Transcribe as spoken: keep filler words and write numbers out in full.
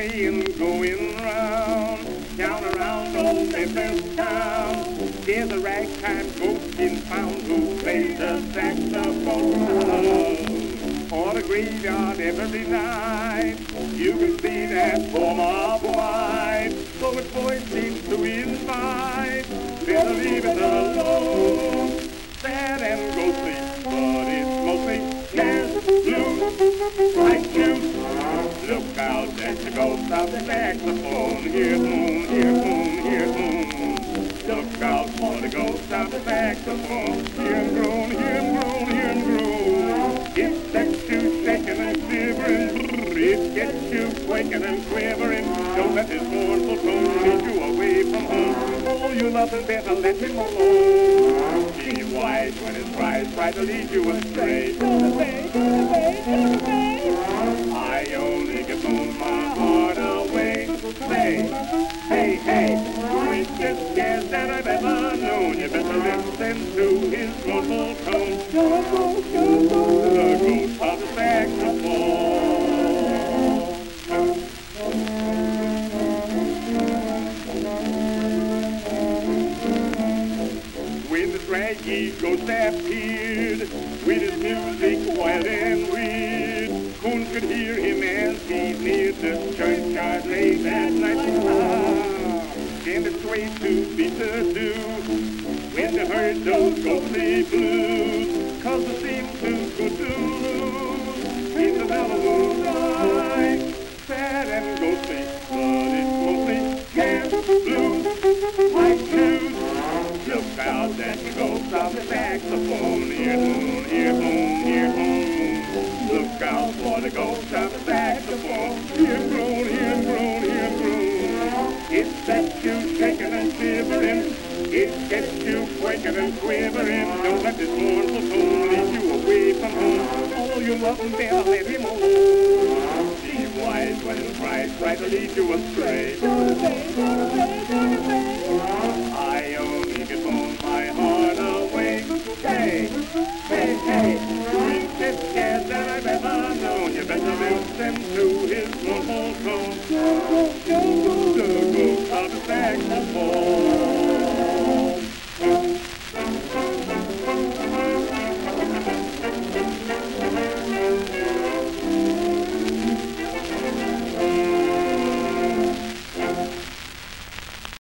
saying going round, down around old Memphis town. There's a ragtime ghost been found who plays the saxophone. For the graveyard every night, you can see that form of white. So its voice seems to invite, better leave it alone. Sad and ghostly, but it's mostly jazz, blues, like juice. Look out, that's the ghost of the saxophone. Here, boom, here, boom, here, boom. Look out for the ghost of the saxophone. Hear him groan, hear him groan, hear him groan. It sets you shaking and shivering. It gets you quaking and quivering. Don't let this mournful tone lead you away from home. Oh, you nothing better, let him alone. Be wise when his cries try to lead you astray. Go to bed, go to bed, go to bed. I only can moan my heart away. Say, hey, hey, sweetest jazz that I've ever known. You better listen to his mournful tone. Go, go, go, go. The ghost of the saxophone. When the draggy ghost appeared, with his music wild and weird, Coon could hear him as he neared the churchyard late at night. Ah, and the sway to beat the dew when they heard those ghostly blues, 'cause they seemed too good to lose in the mellow moonlight. Sad and ghostly, but it's mostly jazz, blues, like juice. Look out, that's the ghost of the saxophone. Here, boom, here, boom, here, boom. Look out for the ghost of the saxophone. Here, groan, here, groan, here, groan. It sets you shaking and shivering. It gets you quaking and quivering. Don't let this mournful tone lead you away from home. Oh, you mustn't better let him alone. Be wise when his cries try to lead you astray. Go to bed, go to bed, go to bed.